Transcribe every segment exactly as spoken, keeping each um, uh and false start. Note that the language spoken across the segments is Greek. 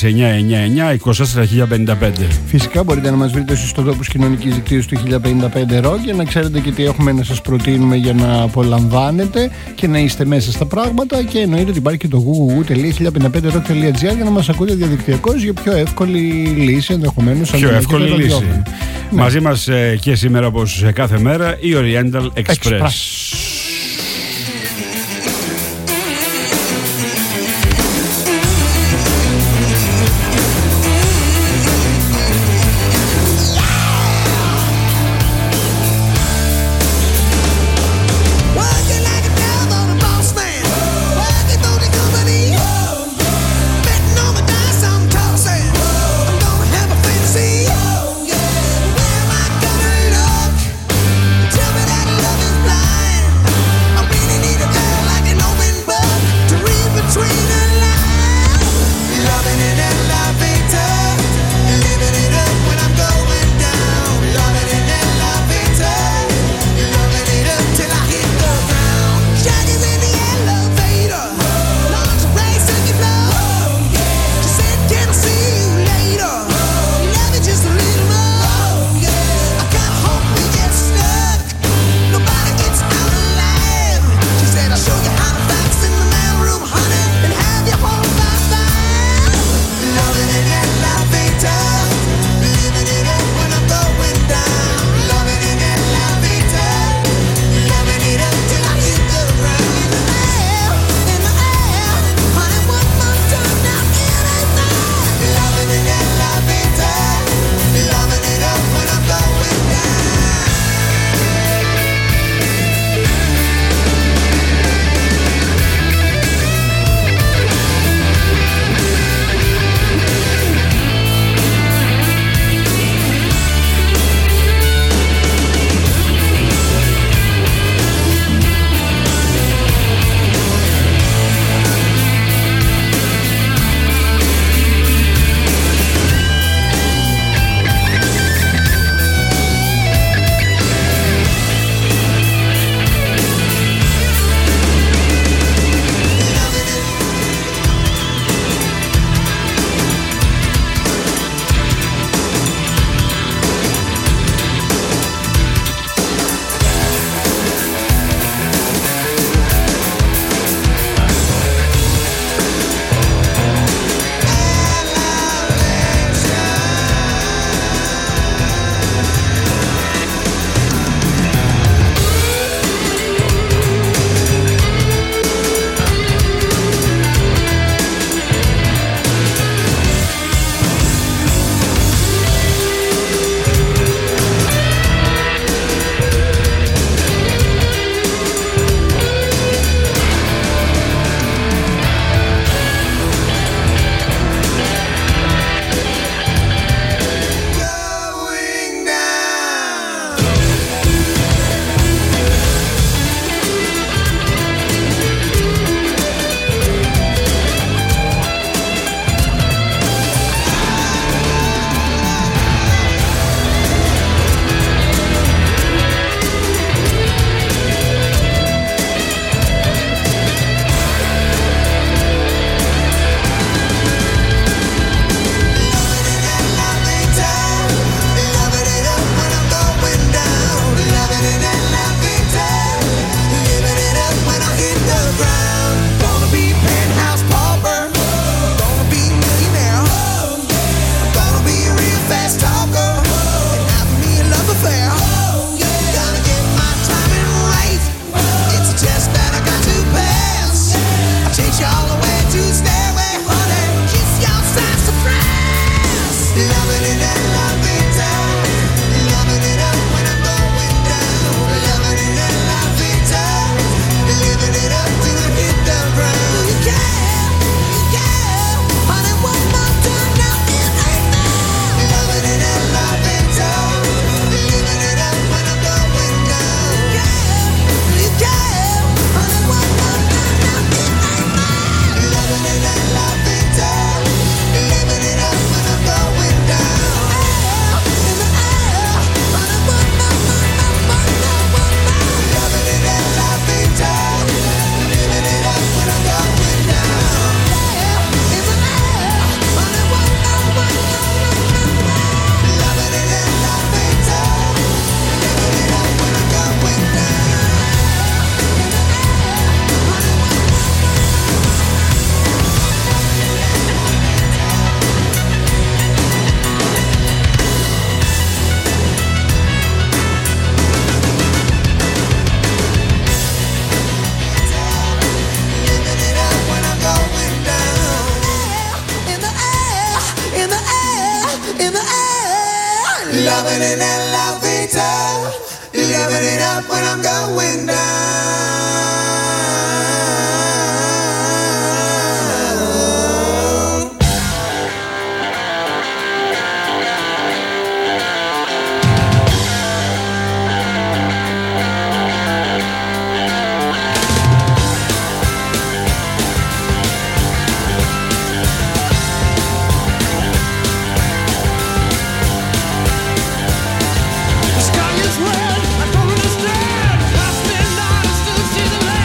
έξι εννιά εννιά εννιά είκοσι τέσσερα χίλια πενήντα πέντε. Φυσικά μπορείτε να μας βρείτε στους ιστοτόπους κοινωνικής δικτύωσης του χίλια πενήντα πέντε Rock για να ξέρετε και τι έχουμε να σας προτείνουμε για να απολαμβάνετε και να είστε μέσα στα πράγματα. Και εννοείται ότι υπάρχει και το www τελεία χίλια πενήντα πέντε rock τελεία gr για να μας ακούτε διαδικτυακώς για πιο εύκολη λύση ενδεχομένως. Πιο εύκολη λύση. Ναι. Μαζί μας ε, και σήμερα όπως κάθε μέρα η Oriental Express. Express. Tell me that love is blind. Loving an elevator, living it up when I'm going down. The sky is red, I don't understand. Past midnight, I still see the land.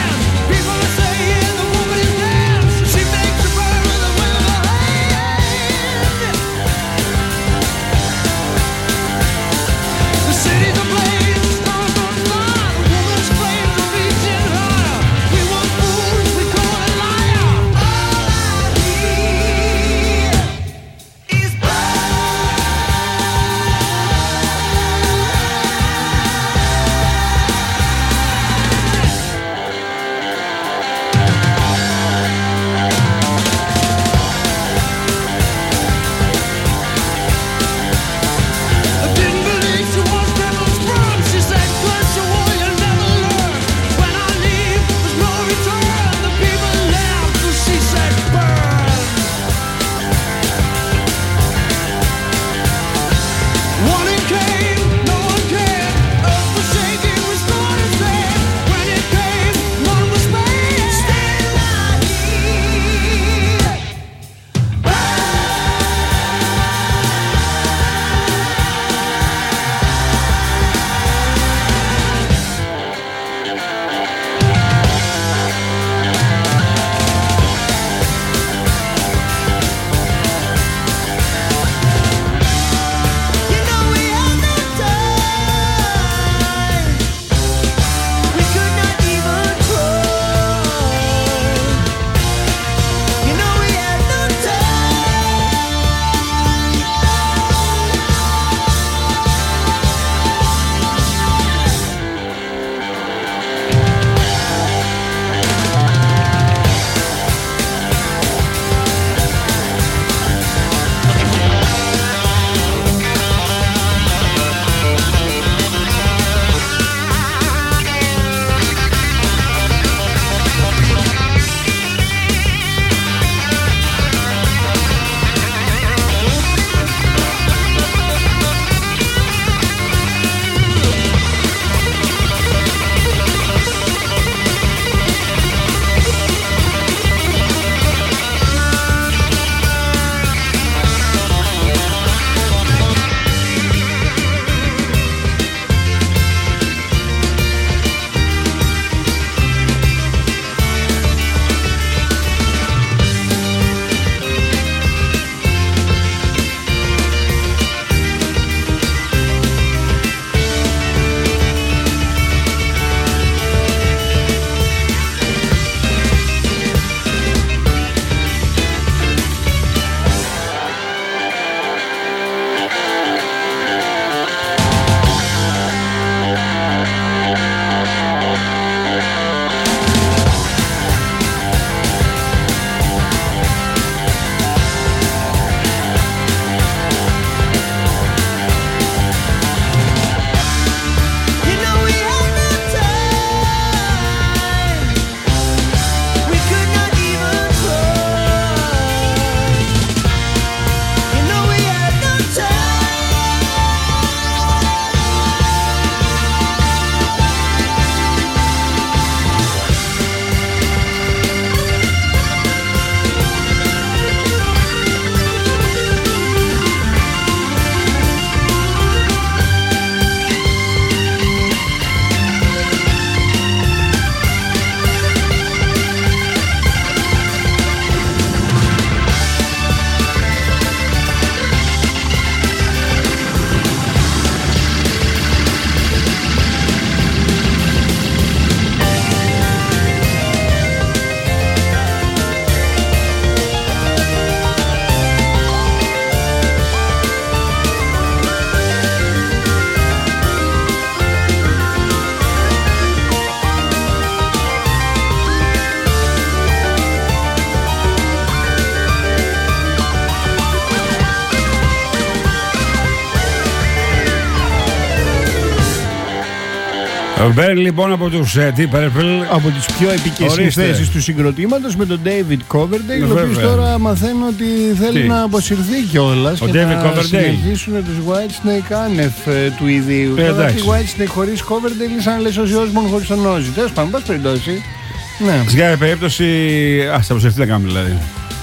Μπαίνει λοιπόν από τους uh, Deep Purple. Από τις πιο επικές συνθέσεις του συγκροτήματος με τον David Coverdale, ο οποίος τώρα μαθαίνω ότι θέλει Τι? να αποσυρθεί κιόλας και David να Coverdale. συνεχίσουν τους Whitesnake άνευ του ιδίου. Ε, τώρα οι Whitesnake χωρίς Coverdale είναι σαν να λες ο Osbourne χωρίς τον Ozzy. Τέλος πάντων, πας περιπτώσει. Ναι. Σε κάθε περίπτωση, ας αποσυρθεί να κάνουμε δηλαδή.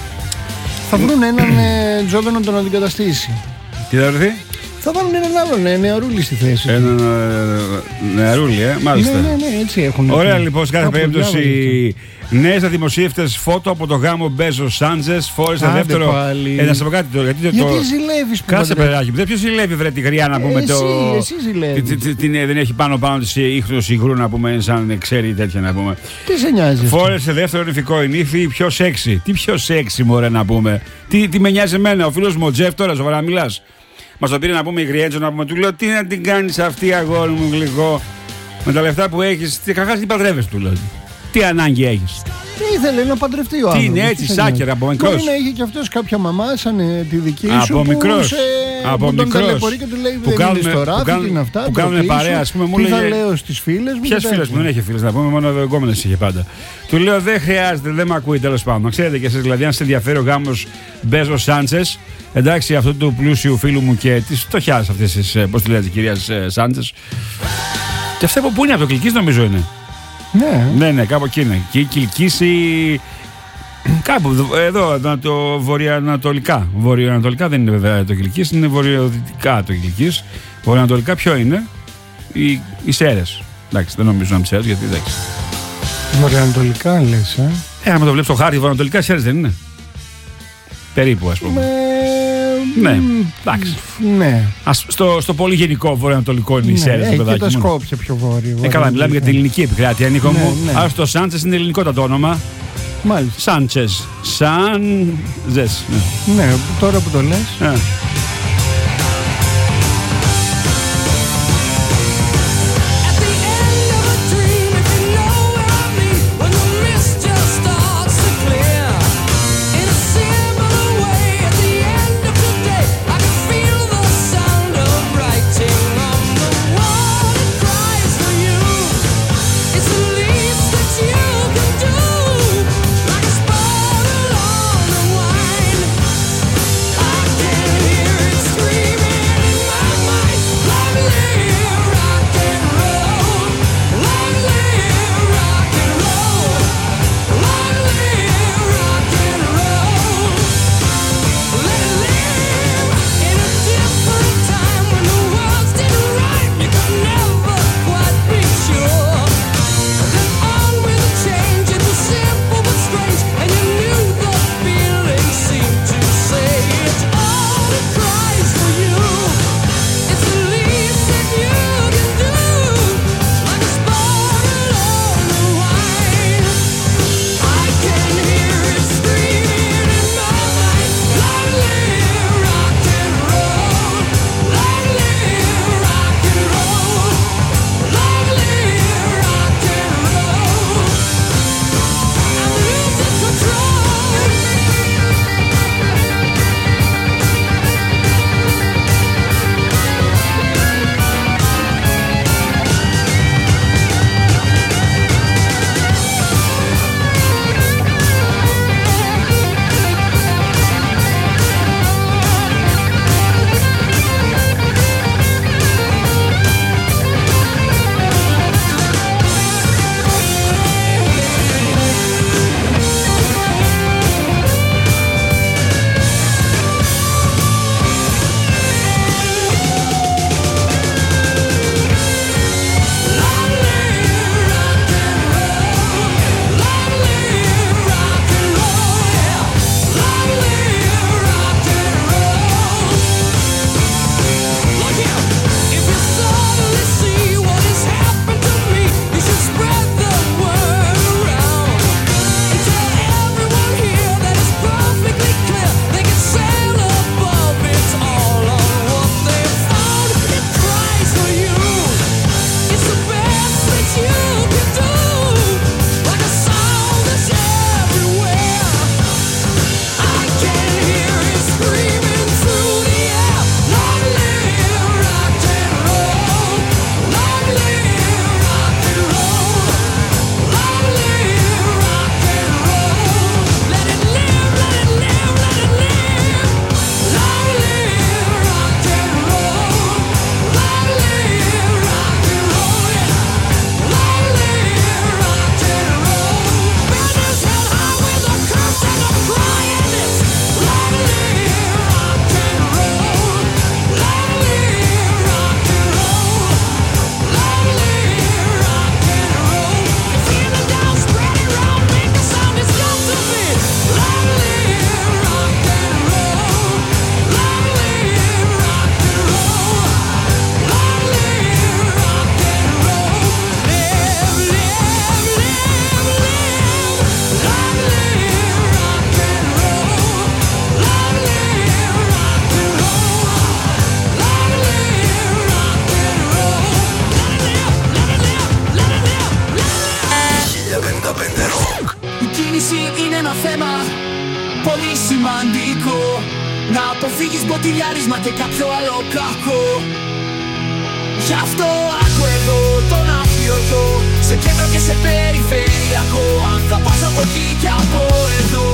Θα βρουν έναν ε, Τζόβεν να τον αντικαταστήσει. Τι θα βρεθεί? Θα βάλουν έναν άλλον ε, νεαρούλη στη θέση. Έναν ε, νεαρούλη, ε, μάλιστα. Ναι, ναι, ναι, έτσι έχουν. Ωραία, λοιπόν, σε κάθε περίπτωση. Νέες αδημοσίευτες φώτο από το γάμο Μπέζο Σάντζες. Φόρεσε δεύτερο. Ε, να σε πω κάτι τώρα. Γιατί, γιατί το... ζηλεύεις που Κάτσε παιδάκι μου. Δεν ποιος ζηλεύει, βρε τη γριά να πούμε. Εσύ, το... εσύ ζηλεύεις. Δεν έχει πάνω πάνω της ίχνος υγρού να πούμε, σαν ξέρει τέτοια να πούμε. Τι σε νοιάζει? Φόρεσε δεύτερο νηφικό η νύφη, πιο σεξι. Τι πιο σεξι, μωρέ να πούμε. Τι, τι με νοιάζει εμένα, ο φίλος μου ο Τζεφ τώρα, σοβαρά μιλάς. Μας το πήρε να πούμε η Γριέντζο να πούμε. Του λέω τι να την κάνεις αυτή, αγόρι μου γλυκό. Με τα λεφτά που έχεις, καταρχάς τι παντρεύεσαι, του λέω. Τι ανάγκη έχεις? Τι ήθελε να παντρευτεί ο άνθρωπος. Τι είναι έτσι, σάκερα από μικρός. Μπορεί να είχε και αυτός κάποια μαμά σαν ε, τη δική σου. Από μικρός. Σε... Από που μικρός. Τον ταλαιπωρεί και του λέει που δεν είναι στο ράφι, τι είναι αυτά. Που κάνουν παρέα, ας πούμε. Μου τι θα λέω στις φίλες μου. Ποιες φίλες μου? Δεν έχει φίλες να πούμε, μόνο εγκόμενες είχε πάντα. Του λέω δεν χρειάζεται, δεν με ακούει τέλος πάντων. Ξέρετε κι εσείς δηλαδή, αν σε ενδιαφέρει ο γάμος Μπέζο Σάντσες, εντάξει, αυτού του πλούσιου φίλου μου και τη φτωχιά αυτής της, πώς τη λέτε, κυρία Σάντσες. Και αυτά που είναι από το Κιλκής νομίζω είναι. Ναι, ναι, ναι, κάπου εκεί είναι. Και η Κιλκής η... κάπου εδώ, το βορειοανατολικά. Βορειοανατολικά δεν είναι βέβαια το Κιλκής, είναι βορειοδυτικά το Κιλκής. Βορειοανατολικά ποιο είναι? Οι, οι Σέρρες. Εντάξει, δεν νομίζω να είναι Σέρρες, γιατί εντάξει. Βορειοανατολικά λες, ε. Ε, άμα το βλέπεις στο χάρτη, βορειοανατολικά Σέρρες δεν είναι? Περίπου, ας πούμε. Με... Ναι, εντάξει. Ναι. Ας, στο, στο πολύ γενικό βορειοανατολικό είναι οι Σέρρες. Ναι, και τα Σκόπια πιο βόρειο. Ε, καλά, μιλάμε για την ελληνική επικράτεια, Νίκο ναι, μου. Ναι. Άρα το Σάντσες είναι ελληνικότατο όνομα. Μάλιστα. Σάντσες. Σάντσες. Ναι. ναι, τώρα που το λες. Ε. σημαντικό να αποφύγεις μποτιλιάρισμα και κάποιο άλλο κακό. Γι' αυτό άκου εδώ τον αφιωτό, σε κέντρο και σε περιφερειακό, αν θα πας από εκεί και από εδώ.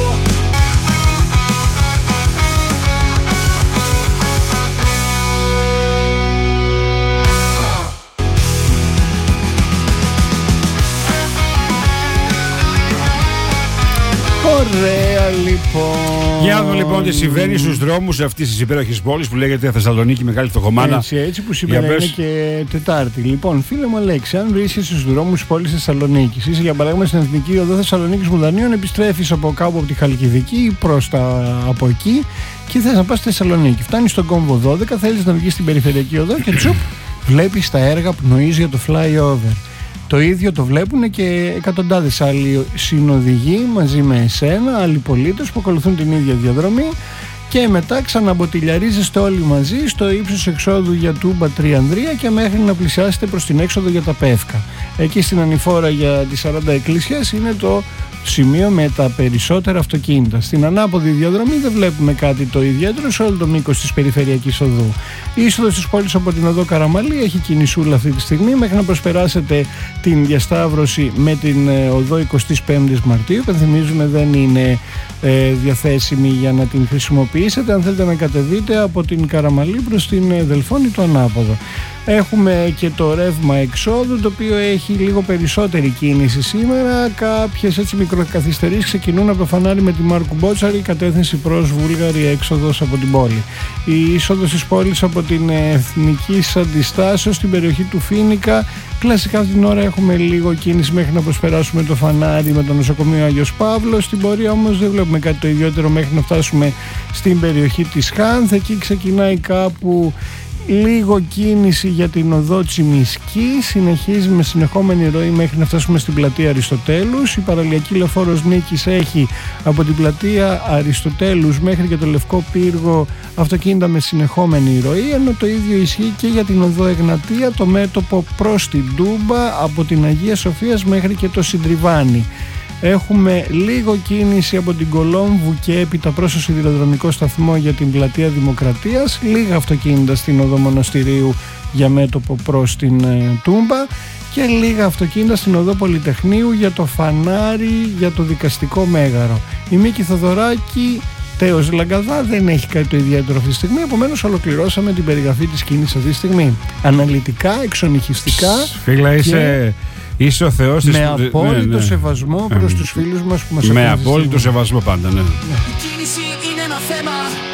Ωραία λοιπόν. Για να δούμε λοιπόν τι συμβαίνει στους δρόμους αυτής της υπέροχης πόλης που λέγεται Θεσσαλονίκη, μεγάλη φτωχομάνα. Έτσι, έτσι που σήμερα είναι και Τετάρτη. Λοιπόν, φίλε μου Αλέξη, αν βρίσκεσαι στους δρόμους της πόλης Θεσσαλονίκης, είσαι για παράδειγμα στην Εθνική Οδό Θεσσαλονίκης Μουδανίων, επιστρέφεις από κάπου από τη Χαλκιδική ή προς τα από εκεί και θες να πας στη Θεσσαλονίκη. Φτάνεις στον κόμβο δώδεκα, θέλεις να βγεις στην περιφερειακή οδό και τσουπ, βλέπεις τα έργα που νοείς για το flyover. Το ίδιο το βλέπουν και εκατοντάδες άλλοι συνοδηγοί μαζί με εσένα, άλλοι πολίτες που ακολουθούν την ίδια διαδρομή και μετά ξαναμποτιλιαρίζεστε όλοι μαζί στο ύψος εξόδου για Τούμπα Τριανδρία και μέχρι να πλησιάσετε προς την έξοδο για τα Πεύκα. Εκεί στην ανηφόρα για τις σαράντα εκκλησίες είναι το σημείο με τα περισσότερα αυτοκίνητα. Στην ανάποδη διαδρομή δεν βλέπουμε κάτι το ιδιαίτερο σε όλο το μήκος της περιφερειακής οδού. Η είσοδος της πόλης από την οδό Καραμαλή έχει κινησούλα αυτή τη στιγμή μέχρι να προσπεράσετε την διασταύρωση με την οδό εικοστή πέμπτη Μαρτίου. Πενθυμίζουμε δεν είναι ε, διαθέσιμη για να την χρησιμοποιήσετε. Αν θέλετε να κατεβείτε από την Καραμαλή προς την Δελφώνη το ανάποδο. Έχουμε και το ρεύμα εξόδου, το οποίο έχει λίγο περισσότερη κίνηση σήμερα. Κάποιες έτσι μικροκαθυστερήσεις ξεκινούν από το φανάρι με τη Μάρκου Μπότσαρη, κατεύθυνση προς Βούλγαρη, έξοδος από την πόλη. Η είσοδος της πόλης από την Εθνική Αντιστάσεως στην περιοχή του Φοίνικα. Κλασικά αυτή την ώρα έχουμε λίγο κίνηση μέχρι να προσπεράσουμε το φανάρι με το νοσοκομείο Άγιος Παύλος. Στην πορεία όμως δεν βλέπουμε κάτι το ιδιαίτερο μέχρι να φτάσουμε στην περιοχή της Χάνθ. Εκεί ξεκινάει κάπου λίγο κίνηση για την οδό Τσιμισκή, συνεχίζει με συνεχόμενη ροή μέχρι να φτάσουμε στην πλατεία Αριστοτέλους. Η παραλιακή λεωφόρος Νίκης έχει από την πλατεία Αριστοτέλους μέχρι και το Λευκό Πύργο αυτοκίνητα με συνεχόμενη ροή, ενώ το ίδιο ισχύει και για την οδό Εγνατία, το μέτωπο προς την Τούμπα από την Αγία Σοφίας μέχρι και το Συντριβάνι. Έχουμε λίγο κίνηση από την Κολόμβου και έπειτα προς το σιδηροδρομικό σταθμό για την πλατεία Δημοκρατίας, λίγα αυτοκίνητα στην οδό Μοναστηρίου για μέτωπο προς την ε, Τούμπα και λίγα αυτοκίνητα στην οδό Πολυτεχνείου για το φανάρι για το δικαστικό μέγαρο. Η Μίκη Θοδωράκη Τέος Λαγκαδά δεν έχει κάτι το ιδιαίτερο αυτή τη στιγμή, επομένως ολοκληρώσαμε την περιγραφή της κίνησης αυτή τη στιγμή. Αναλυτικά, εξονυχιστικά. Φίλα, είσαι... Είσαι ο Θεός της... Με απόλυτο ναι, ναι. σεβασμό προς mm. τους φίλους μας που μας ακούν. Με απόλυτο σεβασμό πάντα, ναι. Η κίνηση είναι ένα θέμα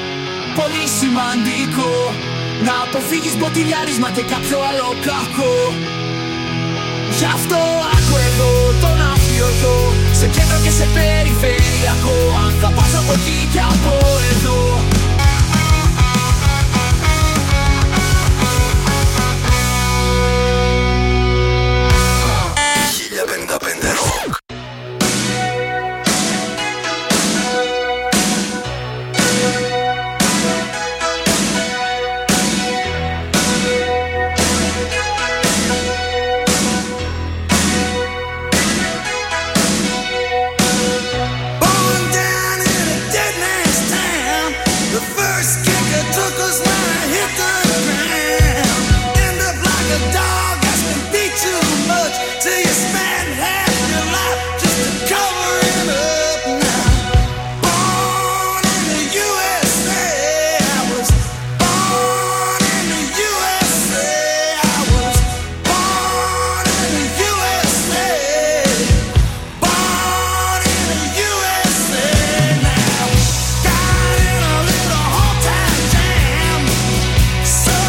πολύ σημαντικό, να αποφύγεις μποτιλιάρισμα και κάποιο άλλο κακό. Γι' αυτό άκου εδώ τον αφιωτό, σε κέντρο και σε περιφερειακό, αν θα πας από εκεί και από εδώ.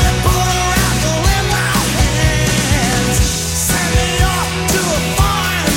Fire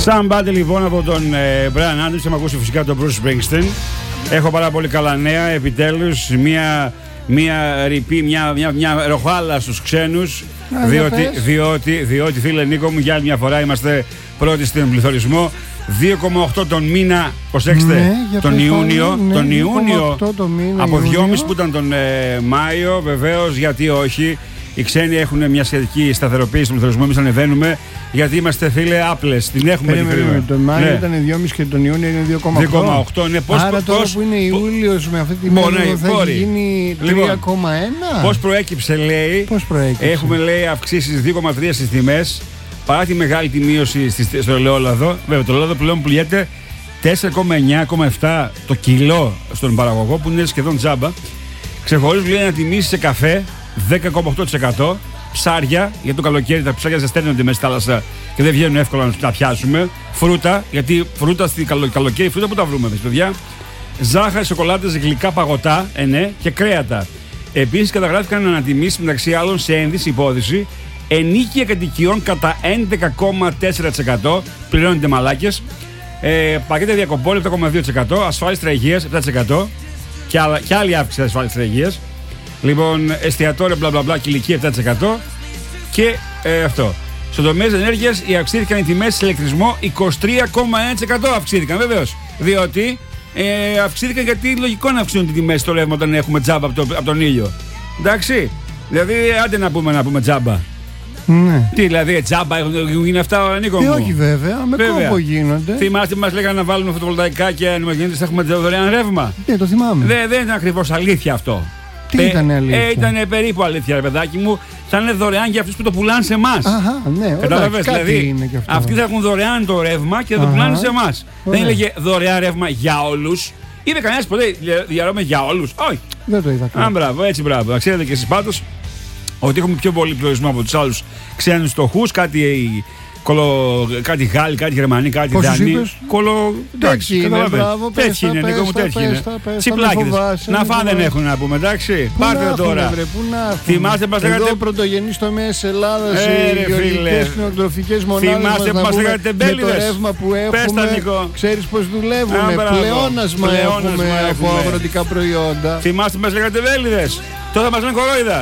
Somebody λοιπόν από τον ε, Brian Adams. Έχουμε ακούσει φυσικά τον Bruce Springsteen. Έχω πάρα πολύ καλά νέα. Επιτέλους μια, μια ρηπή, μια, μια, μια ροχάλα στους ξένους. Α, διότι, διότι, διότι φίλε Νίκο μου, για άλλη μια φορά είμαστε πρώτοι στον πληθωρισμό. δύο κόμμα οκτώ τον μήνα, προσέξτε, ναι, τον Ιούνιο, ναι, τον Ιούνιο το μήνα, από Ιούνιο. δυόμισι που ήταν τον ε, Μάιο, βεβαίως, γιατί όχι. Οι ξένοι έχουν μια σχετική σταθεροποίηση στον πληθωρισμό, εμείς ανεβαίνουμε, γιατί είμαστε φίλε άπλες, την έχουμε την κρίμα. Τον Μάιο ναι. ήταν δυόμισι και τον Ιούνιο είναι δύο κόμμα οκτώ. Ναι, πώς, Άρα πώς, τώρα πώς, που είναι Ιούλιος με αυτή τη ναι, μέθοδο θα μπορεί. γίνει τρία κόμμα ένα. Πώς προέκυψε λέει, Πώς προέκυψε. Έχουμε λέει αυξήσεις δύο κόμμα τρία στις τιμές, παρά τη μεγάλη τη μείωση στο ελαιόλαδο. Βέβαια το ελαιόλαδο πλέον πουλιέται τέσσερα κόμμα εννιά κόμμα επτά το κιλό στον παραγωγό, που είναι σχεδόν τζάμπα. Ξεχωρίζουν λέει να τιμήσει σε καφέ δέκα κόμμα οκτώ τοις εκατό. Ψάρια, γιατί το καλοκαίρι τα ψάρια ζεσταίνονται μέσα στη θάλασσα και δεν βγαίνουν εύκολα να τα πιάσουμε. Φρούτα, γιατί φρούτα στη καλο, καλοκαίρι, φρούτα που τα βρούμε εμείς, παιδιά. Ζάχαρη, σοκολάτες, γλυκά, παγωτά, ε, ναι, και κρέατα. Επίσης καταγράφηκαν ανατιμήσεις μεταξύ άλλων σε ένδυση υπόθεση ενίκεια κατοικιών κατά έντεκα κόμμα τέσσερα τοις εκατό. Πληρώνονται μαλάκες. Ε, πακέτα διακοπών επτά κόμμα δύο τοις εκατό. Ασφάλιστρα υγείας επτά τοις εκατό. Και, άλλα, και άλλη αύξηση ασφάλιστρα υγείας. Λοιπόν, εστιατόρια, μπλα μπλα μπλα, και ηλικία επτά τοις εκατό. Και ε, αυτό. Στον τομέα της ενέργειας αυξήθηκαν οι τιμές σε ηλεκτρισμό είκοσι τρία κόμμα ένα τοις εκατό. Αυξήθηκαν βεβαίως. Διότι ε, αυξήθηκαν γιατί λογικό να αυξηθούν τις τιμές στο ρεύμα όταν έχουμε τζάμπα από, το, από τον ήλιο. Εντάξει. Δηλαδή, άντε να πούμε να πούμε τζάμπα. Ναι. Τι δηλαδή, τζάμπα έχουν γίνει αυτά, Νίκο μου? Ε, όχι βέβαια, με Βέβαια. κόπο γίνονται. Θυμάστε που μας λέγανε να βάλουμε φωτοβολταϊκά και ανεμογεννήτες θα έχουμε δωρεάν ρεύμα? Ναι, το θυμάμαι. Δεν, δεν ήταν ακριβώς αλήθεια αυτό. Τι Πε, ήταν αλήθεια? Ε, ήταν περίπου αλήθεια, ρε παιδάκι μου. Θα είναι δωρεάν για αυτούς που το πουλάνε σε εμάς. Αχα, ναι, Κατάλαβες, κάτι δηλαδή, είναι και αυτό. αυτοί θα έχουν δωρεάν το ρεύμα και θα το Αχα. πουλάνε σε εμάς. Δεν Ωραία. έλεγε δωρεάν ρεύμα για όλους. Είπε κανένας ποτέ διαρρεύμα για όλους? Όχι. Δεν το είδα. Α, μπράβο, έτσι μπράβο. Να ξέρετε και εσείς πάντως ότι έχουμε πιο πολύ πληθωρισμό από τους άλλους ξένους στοχούς. Κάτι, κολο, κάτι Γάλλοι, κάτι Γερμανοί, κάτι Πόσους Δανείοι. είπες? Κολο. Τέτοιοι είναι, μπράβο, πες τέτοιοι τα, είναι, Νίκο μου, πες τα, τέτοιοι πες είναι. τα, πες τα, Τσιπλάκιδες. μη φοβάσαι, Να μη φάνε δεν φοβάσαι. έχουν να πούμε, εντάξει. Πού Πάρτε να το τώρα. έχουνε, βρε, πού να έχουνε. Θυμάστε μας λέγατε- Εδώ πρωτογενείς τομέας της Ελλάδας, Ε, οι ρε, γεωργικές φίλε. κτηνοτροφικές μονάδες Θυμάστε που μας, μας να λέγατε πούμε, με το τεμπέληδες. ρεύμα που Πες τα, έχουμε, Νίκο. ξέρεις πως δουλεύουμε. Α, μπράβο. Πλεόνασμα Πλεόνασμα έχουμε από έχουμε. αγροτικά προϊόντα. Θυμάστε που μας λέγατε βέλιδες. Τώρα μας λένε κορόιδα.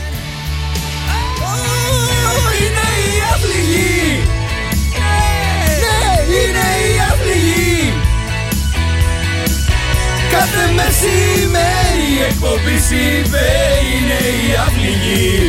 Είναι η αφληγή. Ναι, είναι η αφληγή. Κάθε μεσημέρι η εκπομπή είπε είναι η αφληγή.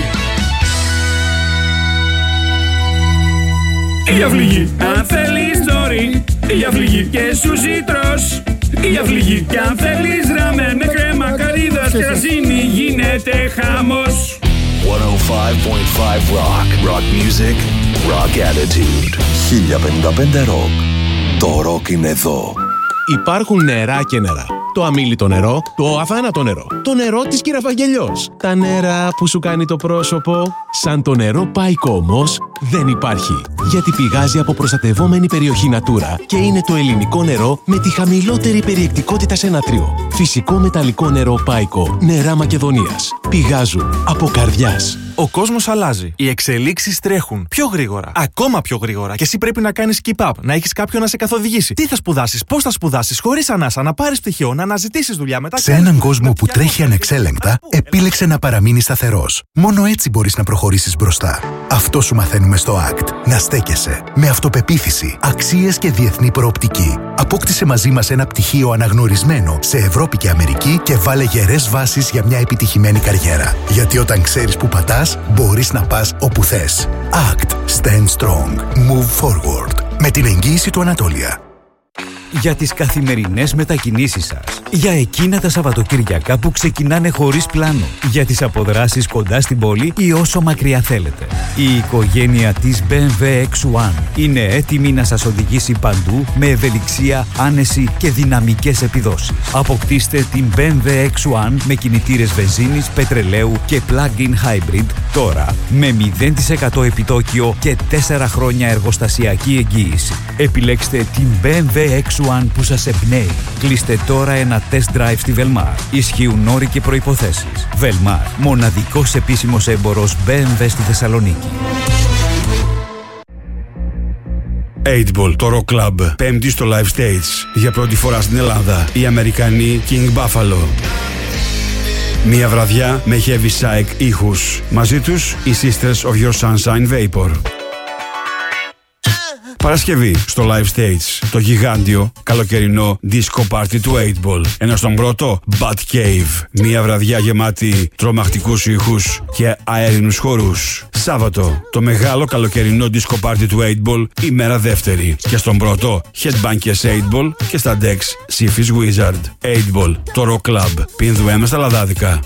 Η αυληγή. Αν θέλεις story, η αφληγή και σου ζήτρος. Η αφληγή και αν θέλεις ραμέν με κρέμα καρύδας και ρασίνη γίνεται χαμός. εκατόν πέντε κόμμα πέντε Rock. Rock music, rock attitude. χίλια πενήντα πέντε Rock. Το rock είναι εδώ. Υπάρχουν νερά και νερά. Το αμίλητο νερό, το αθάνατο νερό, το νερό της Κυραφαγγελιός. Τα νερά που σου κάνει το πρόσωπο. Σαν το νερό Πάικο όμως δεν υπάρχει. Γιατί πηγάζει από προστατευόμενη περιοχή Natura και είναι το ελληνικό νερό με τη χαμηλότερη περιεκτικότητα σε νατρίο. Φυσικό μεταλλικό νερό Πάικο, νερά Μακεδονίας. Πηγάζουν από καρδιάς. Ο κόσμος αλλάζει. Οι εξελίξεις τρέχουν πιο γρήγορα. Ακόμα πιο γρήγορα. Και εσύ πρέπει να κάνεις keep up. Να έχεις κάποιον να σε καθοδηγήσει. Τι θα σπουδάσεις, πώς θα σπουδάσεις, χωρίς ανάσα, να πάρεις πτυχίο, να αναζητήσεις δουλειά μετά. Σε έναν κόσμο που τρέχει ανεξέλεγκτα, επίλεξε να παραμείνει σταθερός. Μόνο έτσι μπορείς να προχωρήσεις μπροστά. Αυτό σου μαθαίνουμε στο έκτ. Να στέκεσαι. Με αυτοπεποίθηση, αξίες και διεθνή προοπτική. Απόκτησε μαζί μας ένα πτυχίο αναγνωρισμένο σε Ευρώπη και Αμερική και βάλε γερές βάσεις για μια επιτυχημένη καριέρα. Γιατί όταν ξέρεις που πατάς, μπορείς να πας όπου θες. έκτ. Stand strong. Move forward. Με την εγγύηση του Ανατόλια. Για τις καθημερινές μετακινήσεις σας. Για εκείνα τα Σαββατοκύριακα που ξεκινάνε χωρίς πλάνο. Για τις αποδράσεις κοντά στην πόλη ή όσο μακριά θέλετε. Η οικογένεια της μπι εμ ντάμπλιου εξ ουάν είναι έτοιμη να σας οδηγήσει παντού με ευελιξία, άνεση και δυναμικές επιδόσεις. Αποκτήστε την μπι εμ ντάμπλιου εξ ουάν με κινητήρες βενζίνης, πετρελαίου και plug-in hybrid τώρα με μηδέν τοις εκατό επιτόκιο και τέσσερα χρόνια εργοστασιακή εγγύηση. Επιλέξτε την μπι εμ ντάμπλιου εξ ουάν που σας εμπνέει. Κλείστε τώρα ένα test drive στη Velmar. Ισχύουν όροι και προϋποθέσεις. Velmar, μοναδικός επίσημος έμπορος μπι εμ ντάμπλιου στη Θεσσαλονίκη. έιτ Ball, το Rock Club. Πέμπτη στο Live Stage. Για πρώτη φορά στην Ελλάδα. Οι Αμερικανοί King Buffalo. Μία βραδιά με heavy psych ήχους. Μαζί τους οι Sisters of Your Sunshine Vapor. Παρασκευή στο Live Stage, το γιγάντιο καλοκαιρινό disco party του έιτ Ball. Ενώ στον πρώτο, Bat Cave. Μία βραδιά γεμάτη τρομακτικούς ήχους και αέρινους χορούς. Σάββατο, το μεγάλο καλοκαιρινό disco party του έιτ Ball, ημέρα δεύτερη. Και στον πρώτο, Headbangers έιτ Ball και στα Dex, Siffis Wizard. έιτ Ball, το Rock Club. Πίνδου αίμα στα λαδάδικα.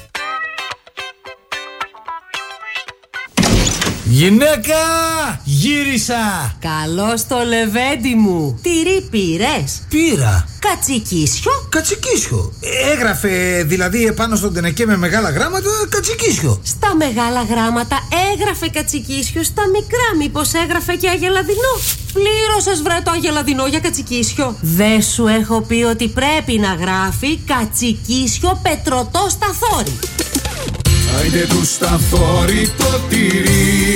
Γυναίκα! Γύρισα! Καλώς το λεβέντι μου. Τυρί πήρες? Πήρα. Κατσικίσιο? Κατσικίσιο. Έγραφε δηλαδή επάνω στον τενεκέ με μεγάλα γράμματα κατσικίσιο. Στα μεγάλα γράμματα έγραφε κατσικίσιο, στα μικρά μήπως έγραφε και αγελαδινό? Πλήρωσες βρε το αγελαδινό για κατσικίσιο? Δεν σου έχω πει ότι πρέπει να γράφει κατσικίσιο πετρωτό σταθόρι? Άιντε του σταθόρι το τυρί,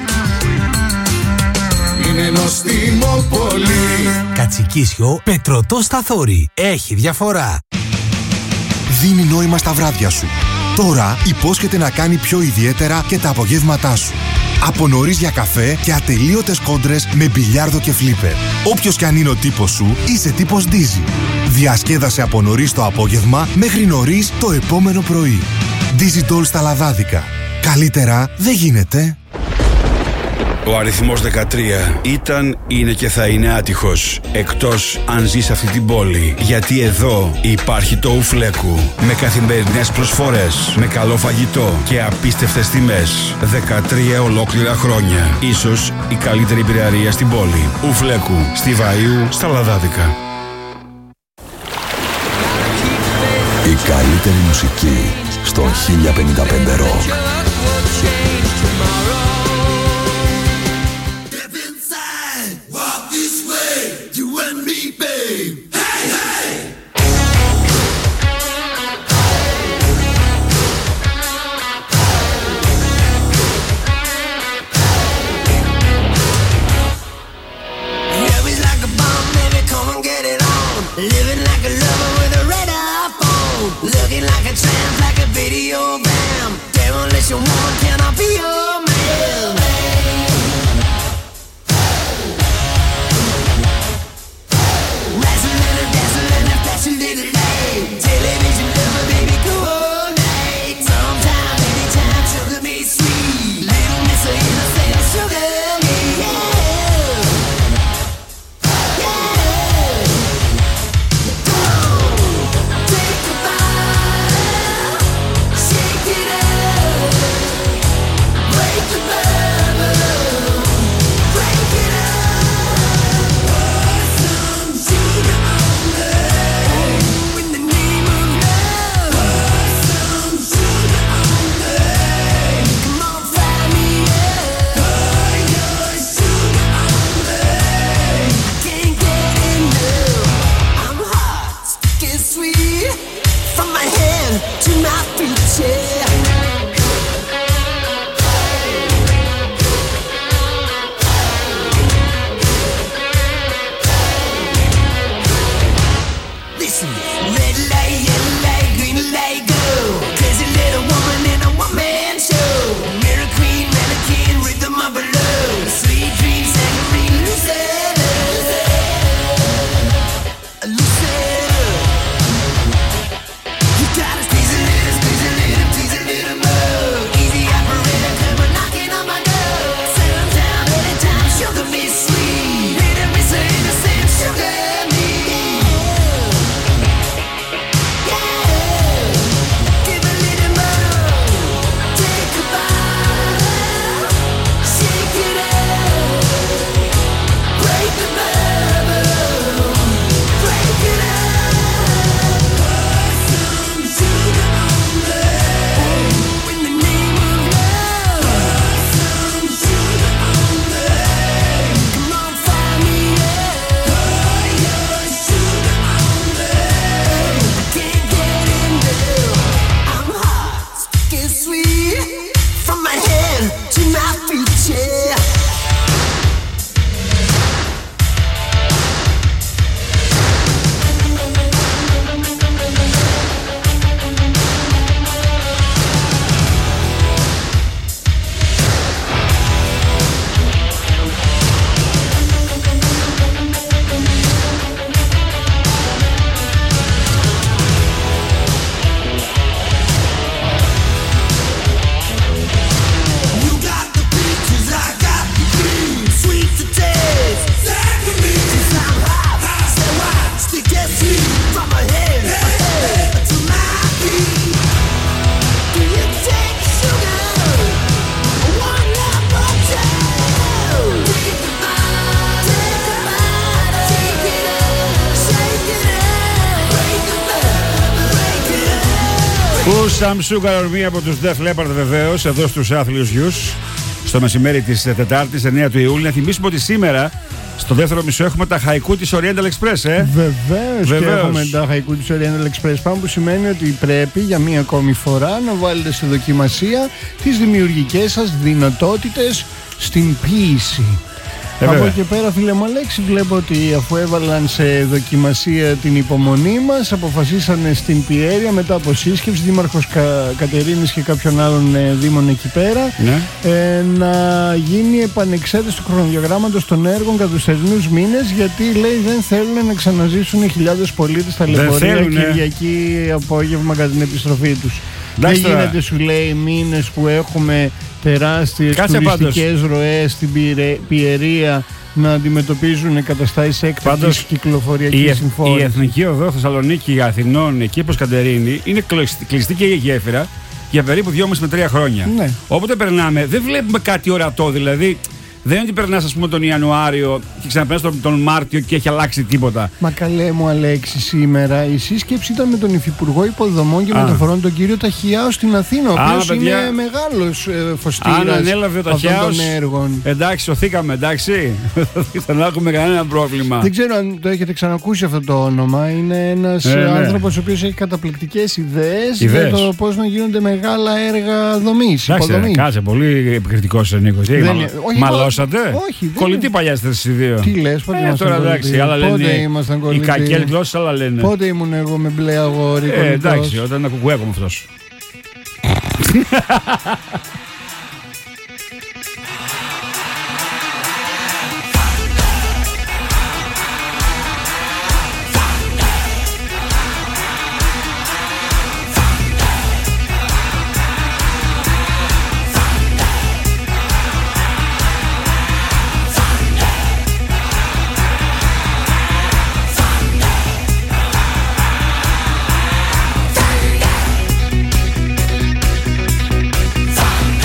είναι νοστιμό πολύ. Κατσικίσιο πετρωτό σταθόρι. Έχει διαφορά. Δίνει νόημα στα βράδια σου. Τώρα υπόσχεται να κάνει πιο ιδιαίτερα και τα απογεύματά σου. Από νωρίς για καφέ και ατελείωτες κόντρες με μπιλιάρδο και φλίπερ. Όποιος κι αν είναι ο τύπος σου, είσαι τύπος Dizzy. Διασκέδασε από νωρίς το απόγευμα μέχρι νωρίς το επόμενο πρωί. Dizzy Doll στα λαδάδικα. Καλύτερα δεν γίνεται. Ο αριθμός δεκατρία ήταν, είναι και θα είναι άτυχος. Εκτός αν ζεις αυτή την πόλη. Γιατί εδώ υπάρχει το Ουφλέκου. Με καθημερινές προσφορές, με καλό φαγητό και απίστευτες τιμές. δεκατρία ολόκληρα χρόνια. Ίσως η καλύτερη πυραρία στην πόλη. Ουφλέκου, στη Βαΐου, στα λαδάδικα. Η καλύτερη μουσική στο χίλια πενήντα πέντε Rock. Looking like a tramp, like a video bam. Demolition woman, can I be your man? Wrestling and dancing and flashing little light. Television lover, baby, coordinate. Sometime, anytime, sugar me sweet. Little miss of innocent, sugar me, yeah. Gotta squeeze a little Ο Sam Sugar, μία από τους Def Leppard βεβαίως, εδώ στους άθλιους γιους, στο μεσημέρι της Τετάρτης, εννέα του Ιούλη. Να θυμίσουμε ότι σήμερα, στο δεύτερο μισό, έχουμε τα χαϊκού της Oriental Express, ε. Βεβαίως, και έχουμε τα χαϊκού της Oriental Express, πάνω που σημαίνει ότι πρέπει για μία ακόμη φορά να βάλετε στη δοκιμασία τις δημιουργικές σας δυνατότητες στην ποίηση. Ε, Από εκεί πέρα, φίλε μου Αλέξη, βλέπω ότι αφού έβαλαν σε δοκιμασία την υπομονή μας, αποφασίσανε στην Πιέρια μετά από σύσκεψη, δήμαρχος Κα... Κατερίνης και κάποιων άλλων ε, δήμων εκεί πέρα, ναι. ε, να γίνει επανεξέταση του χρονοδιαγράμματος των έργων κατά τους θερινούς μήνες, γιατί λέει δεν θέλουν να ξαναζήσουν χιλιάδες πολίτες στα λεωφορεία Κυριακή απόγευμα κατά την επιστροφή τους. Δεν γίνεται, σου λέει, μήνες που έχουμε τεράστιες τουριστικές ροές στην Πιερία να αντιμετωπίζουν καταστάσεις έκτακτης κυκλοφοριακής συμφόρησης. Η Εθνική Οδό Θεσσαλονίκη Αθηνών, εκεί προς Κατερίνη, είναι κλειστή και η γέφυρα για περίπου δυόμισι με τρία χρόνια. Ναι. Όποτε περνάμε, δεν βλέπουμε κάτι ορατό. Δηλαδή, δεν είναι ότι περνάς, ας πούμε, τον Ιανουάριο και ξαναπερνάς τον, τον Μάρτιο και έχει αλλάξει τίποτα. Μα καλέ μου Αλέξη, σήμερα η σύσκεψη ήταν με τον Υφυπουργό Υποδομών και Α. Μεταφορών, τον κύριο Ταχιάου στην Αθήνα, ο οποίος είναι μεγάλος ε, φωστήρας αν ανέλαβε ο αυτών Ταχιάος, των έργων. Εντάξει, σωθήκαμε, εντάξει. Δεν έχουμε κανένα πρόβλημα. Δεν ξέρω αν το έχετε ξανακούσει αυτό το όνομα. Είναι ένας ε, ναι. άνθρωπος ο οποίος έχει καταπληκτικές ιδέες, ιδέες. για το πώς να γίνονται μεγάλα έργα δομής, Εντάξει, υποδομής. κάτσε, πολύ επικριτικός ο Νίκος. Μαλώσατε. Όχι, κολλητή παλιά είστε εσείς οι δύο. Τι λες, πότε ε, ήμασταν τώρα κολλητοί. εντάξει, άλλα Πότε λένε. ήμασταν Οι κολλητοί. κακές γλώσσες άλλα λένε. Πότε ήμουν εγώ με μπλε αγόρι. Ε, εντάξει, όταν είναι κουκουέκο με αυτός. Thunder.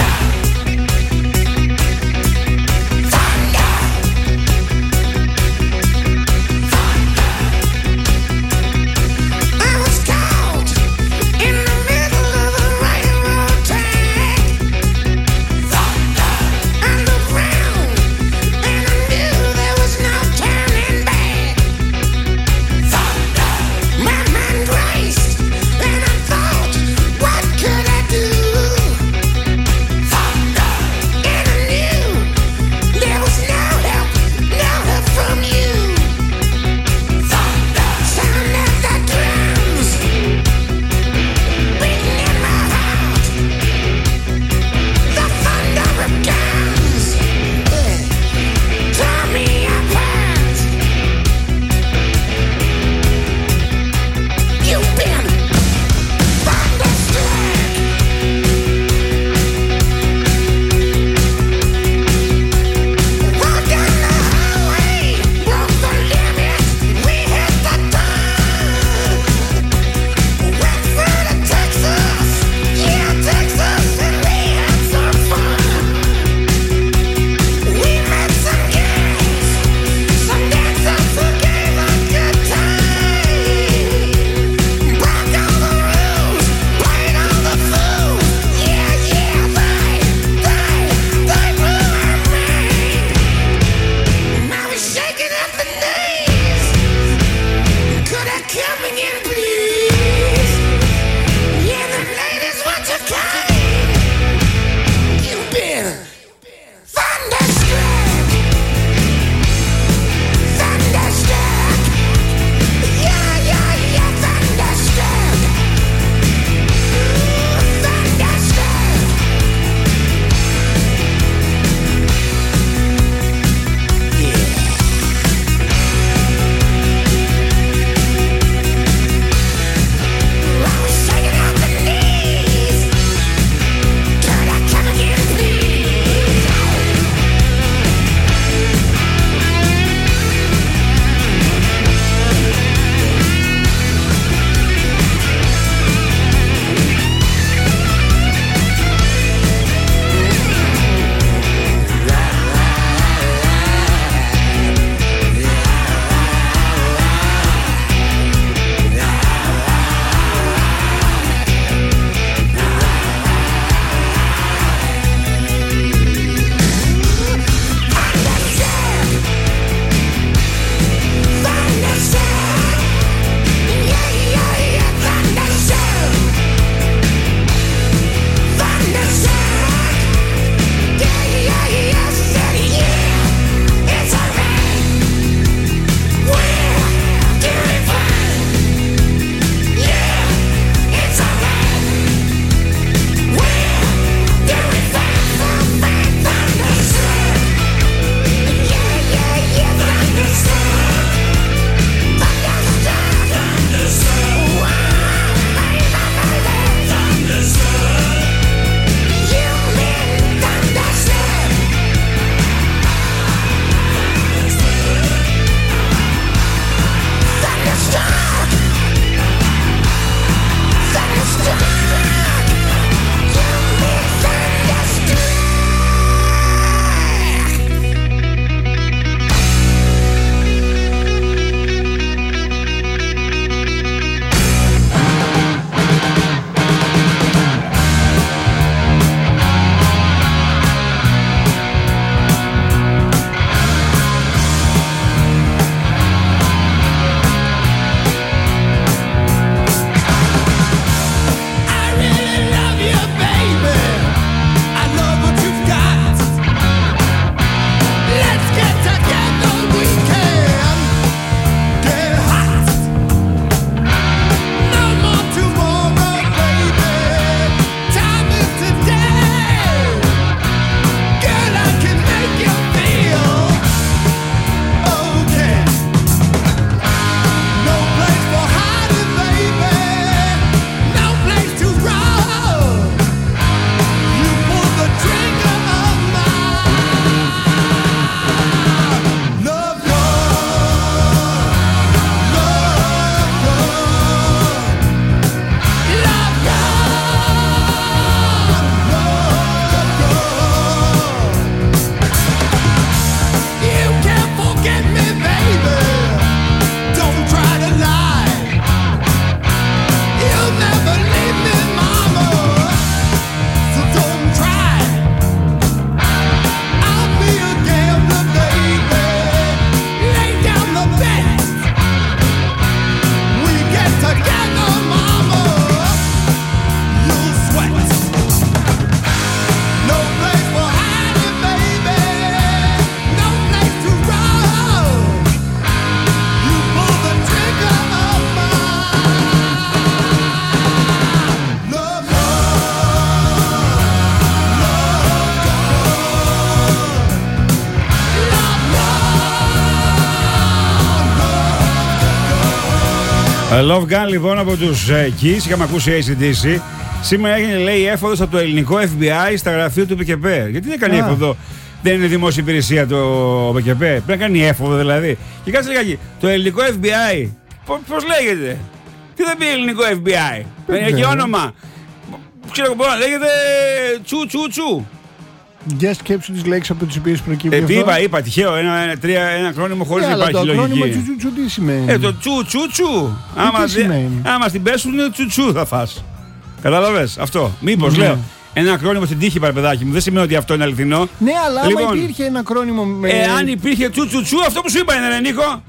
Love Gun λοιπόν από τους uh, Kiss. Είχαμε ακούσει έι σι ντι σι. Σήμερα έγινε, λέει, έφοδος από το ελληνικό εφ μπι άι στα γραφεία του ΠΚΠ. Γιατί δεν κάνει έφοδο? Δεν είναι δημόσια υπηρεσία το ΠΚΠ. Πρέπει να κάνει έφοδο δηλαδή. Και κάτσε λίγα, το ελληνικό εφ μπι άι πώς λέγεται? Τι θα πει ελληνικό εφ μπι άι? Δεν έχει όνομα. Ξέρω, μπορεί να λέγεται τσου τσου τσου. Για σκέψου τις λέξεις από τις οποίες προκύπτει. Ε, είπα, είπα, τυχαίο, ένα, ένα, τρία, ένα ακρόνιμο χωρίς να υπάρχει λογική. Το ακρόνιμο τσου τσου τσου τι σημαίνει? Ε, το τσου τσου τσου. Άμα, τι σημαίνει? άμα στην πέσουν τσου τσου θα φας. Κατάλαβες αυτό? Μήπως ναι. λέω. Ένα ακρόνιμο στην τύχη, παραπεδάκι μου. Δεν σημαίνει ότι αυτό είναι αληθινό. Ναι, αλλά λοιπόν, άμα υπήρχε ένα ακρόνιμο με. Ε, αν υπήρχε τσου τσου τσου, αυτό που σου είπα είναι, ρε Νίκο.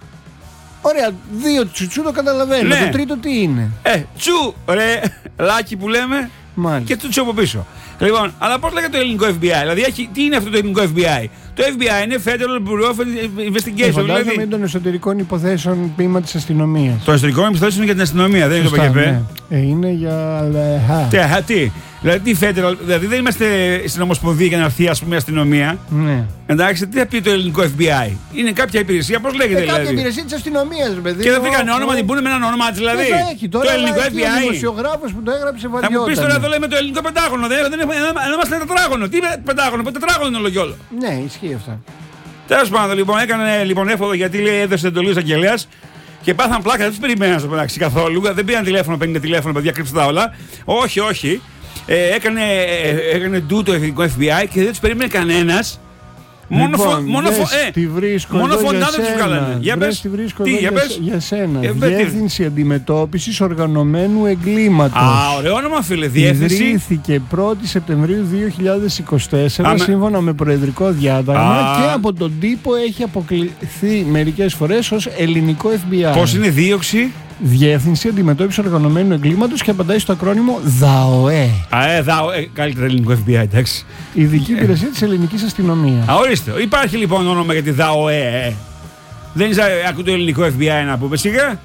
Ωραία, δύο τσουτσού το καταλαβαίνω. Ναι. Το τρίτο τι είναι? Ε, τσου, ρε, λάκι που λέμε. Μάλιστα. Και τσουτσου από πίσω. Λοιπόν, αλλά πώς λέγεται το ελληνικό εφ μπι άι? Δηλαδή, έχει, τι είναι αυτό το ελληνικό εφ μπι άι? Το εφ μπι άι είναι Federal Bureau of Investigation. Φαντάζομαι δηλαδή είναι των εσωτερικών υποθέσεων τμήμα της αστυνομίας. Το εσωτερικών υποθέσεων είναι για την αστυνομία, δεν είναι το ΠΚΠ. Ναι. Ε, είναι για. Τι, α, τι. Δηλαδή, τι Federal, δηλαδή δεν είμαστε στην Ομοσπονδία για να έρθει, ας πούμε, η αστυνομία. Ναι. Εντάξει, τι θα πει το ελληνικό εφ μπι άι? Είναι κάποια υπηρεσία, πώς λέγεται ε, δηλαδή? Κάποια υπηρεσία της αστυνομίας, παιδί. Και δεν βρήκαν όνομα, την πούνε με ένα όνομα της δηλαδή. Δεν θα έχει τώρα. Το ελληνικό εφ μπι άι. Ο δημοσιογράφος που το έγραψε βαριόταν. Θα μου πεις τώρα εδώ λέμε το ελληνικό πεντάγωνο. Δεν είμαστε τετράγωνο. Τι πεντάγωνο, πεντάγωνο είναι όλο. Ναι, ισχύει αυτά. Τέλος πάντων, λοιπόν, έκανε λοιπόν έφοδο γιατί λέει έδωσε εντολή εισαγγελέας και πάθαν πλάκα. Δεν τους περιμέναν στο μεταξύ καθόλου. Δεν πήραν τηλέφωνο, πενήντα τηλέφωνο, παιδιά, κρύψτε τα όλα. Όχι, όχι. Ε, έκανε, ε, έκανε ντου το εθνικό εφ μπι άι και δεν τους περίμενε κανένας. Μόνο, λοιπόν, φο, μόνο, φο, ε, τη βρίσκω μόνο εδώ φωνάδες για τους βγάλανε. Για πες, τη βρίσκω τι, εδώ για, για, πες. για σένα. Για πες, Διεύθυνση Αντιμετώπισης Οργανωμένου Εγκλήματος. Α, ωραίο όνομα, φίλε. Διεύθυνση. Ιδρύθηκε πρώτη Σεπτεμβρίου δύο χιλιάδες είκοσι τέσσερα Άμε. σύμφωνα με προεδρικό διάταγμα Α. και από τον τύπο έχει αποκλειθεί μερικές φορές ως ελληνικό εφ μπι άι. Πώς είναι δίωξη? Διεύθυνση Αντιμετώπισης Οργανωμένου Εγκλήματος και απαντάει στο ακρόνιμο ΔΑΟΕ. Α, ε, δα, ε, καλύτερα ελληνικό εφ μπι άι, εντάξει. Ειδική Υπηρεσία της Ελληνικής Αστυνομίας. Α, ορίστε. Υπάρχει λοιπόν όνομα για τη ΔΑΟΕ. Δεν είσαι ακού το ελληνικό εφ μπι άι να πούμε σιγά.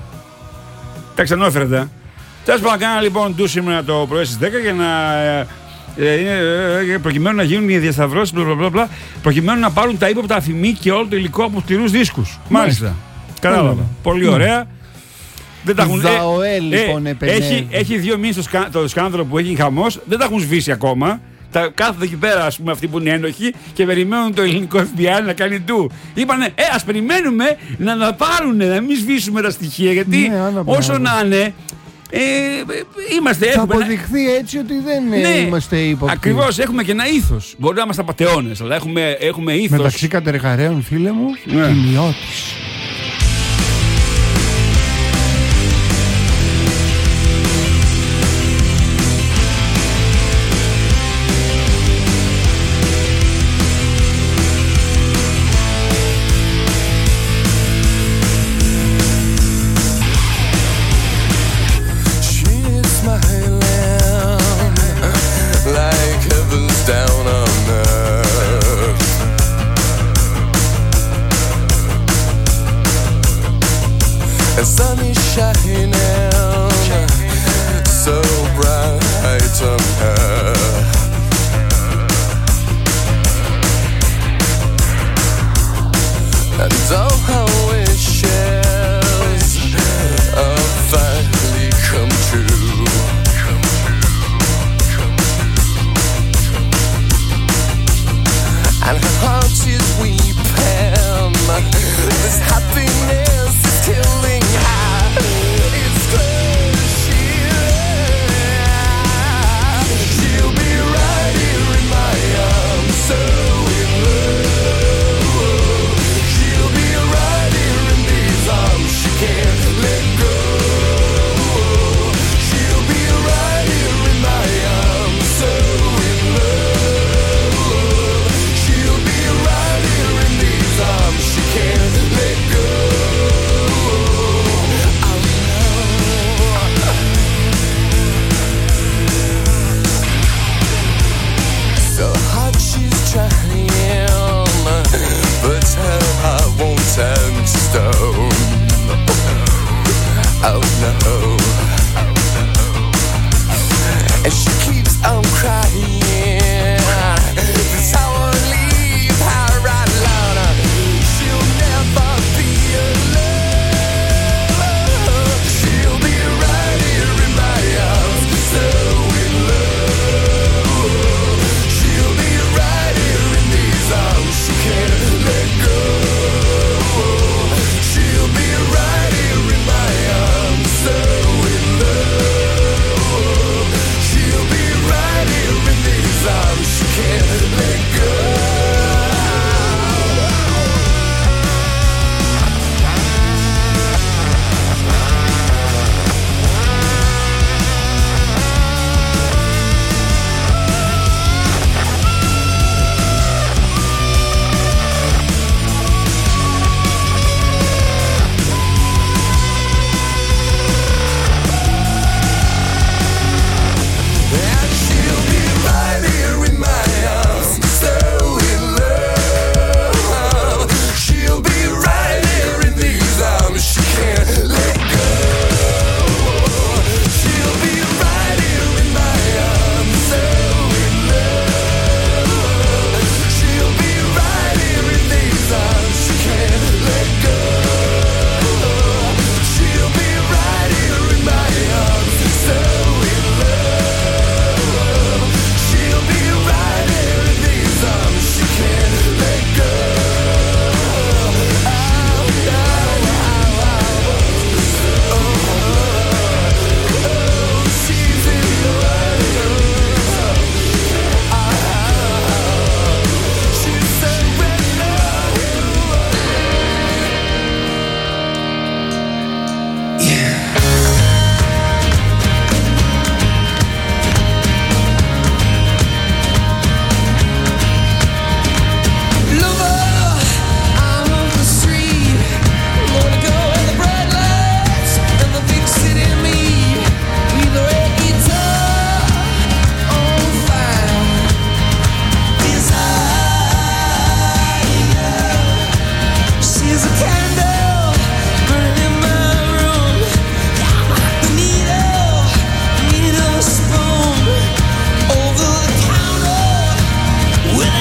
Τα ξανόφερε. Τέλος πάντων, κάνα λοιπόν του σήμερα το πρωί στις δέκα για να. Ε, είναι, ε, προκειμένου να γίνουν οι διασταυρώσεις, μπλα, μπλα, μπλα, προκειμένου να πάρουν τα ύποπτα αφημί και όλο το υλικό από σκληρούς δίσκους. Μάλιστα. Κατάλαβα. Πολύ ωραία. Δεν τα έχουν, ΔΑΟΕ, λοιπόν, ε, έχει, έχει δύο μήνες το, σκα, το σκάνδαλο που έχει χαμός, δεν τα έχουν σβήσει ακόμα. Τα κάθονται εκεί πέρα, ας πούμε, αυτοί που είναι ένοχοι και περιμένουν το ελληνικό εφ μπι άι να κάνει του. Είπανε, ε, ας περιμένουμε να τα πάρουν, να μην σβήσουμε τα στοιχεία. Γιατί ναι, όσο να είναι, ε, είμαστε. Θα έχουμε αποδειχθεί ένα... έτσι ότι δεν ναι, είμαστε ύποπτοι. Ακριβώς, έχουμε και ένα ήθος. Μπορεί να είμαστε απατεώνες, αλλά έχουμε, έχουμε ήθος. Μεταξύ κατεργαρέων, φίλε μου, ναι. Τιμιώτης. The sun is shining so bright on her.